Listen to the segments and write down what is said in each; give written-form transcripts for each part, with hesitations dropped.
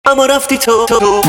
اما رفتی تو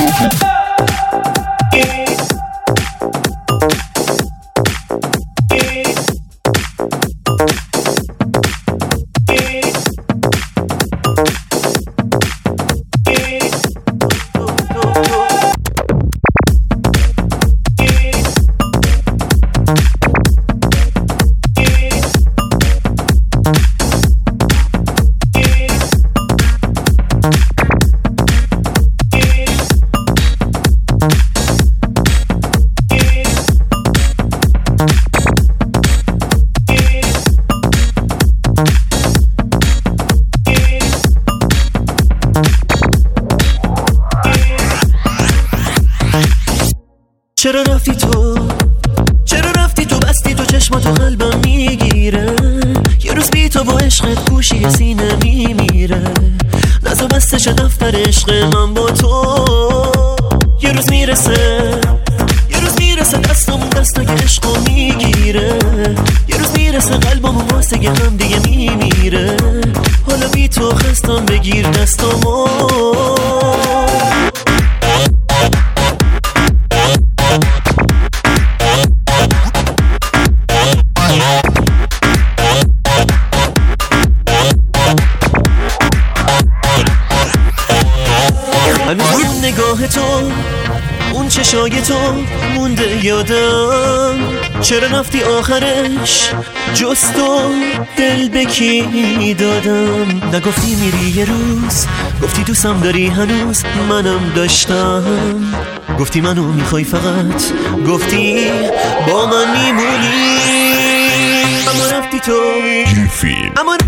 چرا رفتی تو؟ چرا رفتی تو؟ بستی تو چشماتو قلبم میگیره، یه روز بی تو با عشقت گوشی سینه میمیره. نزا بستش دفتر عشق من با تو، یه روز میرسه، یه روز میرسه دستمون دستای عشقو میگیره، یه روز میرسه قلبمون واسه هم دیگه میمیره. حالا بی تو خستم، بگیر دستمو. اون نگاه تو، اون چشای تو مونده یادم. چرا رفتی آخرش جز تو دل به کی دادم؟ نگفتی میری یه روز، گفتی دوستم داری هنوز، منم داشتم. گفتی منو میخوای فقط، گفتی با من میمونی. اما رفتی تو، اما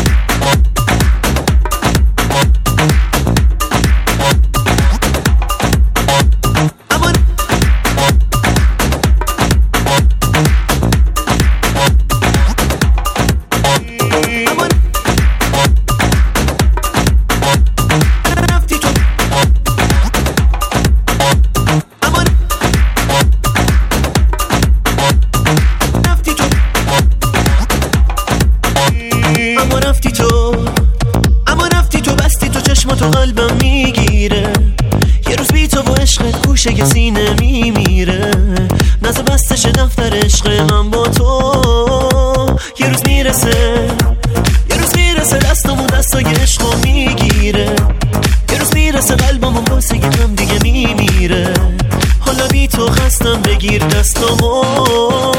تو قلبم میگیره، یه روز بی تو با عشقت گوشه سینه میمیره. نزا بستش دفتر عشق من با تو، یه روز میرسه، یه روز میرسه دستمون دستای عشقو میگیره، یه روز میرسه قلبمون واسه هم دیگه میمیره. حالا بی تو خستم، بگیر دستمو.